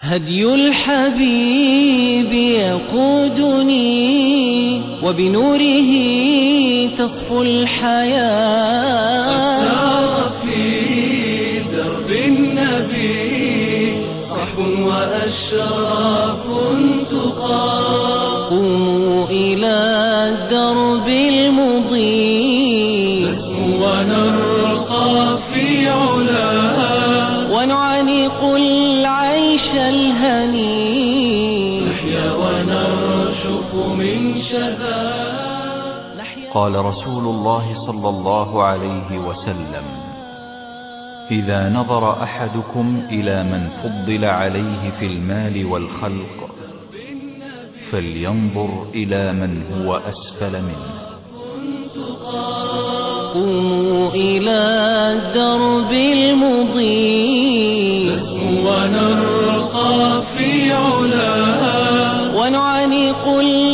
هدي الحبيب يقودني وبنوره تصفو الحياة. أسار في درب النبي صحب وأشراف تقام. قوموا إلى الدرب المضيء نسمو ونرقى في علاه ونعانق العيش الهني. نحيا ونرشف من شذاه. قال رسول الله صلى الله عليه وسلم: إذا نظر أحدكم إلى من فضل عليه في المال والخلق فلينظر إلى من هو أسفل منه. قوموا إلى الدرب المضيء نسمو ونرقى في علاه ونعانق